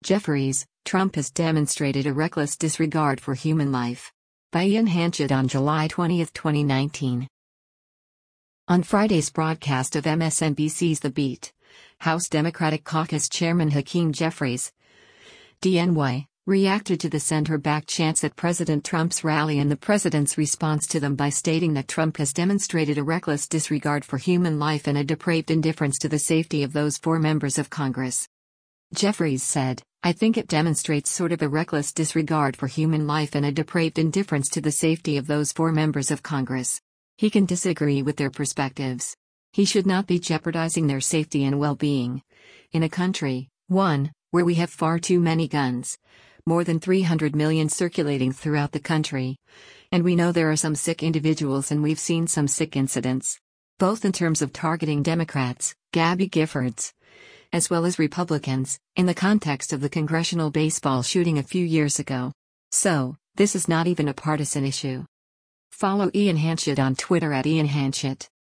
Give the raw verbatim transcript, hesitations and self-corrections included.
Jeffries, Trump has demonstrated a reckless disregard for human life. By Ian Hanchett on July twentieth, twenty nineteen. On Friday's broadcast of M S N B C's The Beat, House Democratic Caucus Chairman Hakeem Jeffries, D N Y, reacted to the send-her-back chants at President Trump's rally and the president's response to them by stating that Trump has demonstrated a reckless disregard for human life and a depraved indifference to the safety of those four members of Congress. Jeffries said, "I think it demonstrates sort of a reckless disregard for human life and a depraved indifference to the safety of those four members of Congress. He can disagree with their perspectives. He should not be jeopardizing their safety and well-being. In a country, one, where we have far too many guns, more than three hundred million circulating throughout the country. And we know there are some sick individuals and we've seen some sick incidents. Both in terms of targeting Democrats, Gabby Giffords, as well as Republicans, in the context of the congressional baseball shooting a few years ago. So, this is not even a partisan issue." Follow Ian Hanchett on Twitter at Ian Hanchett.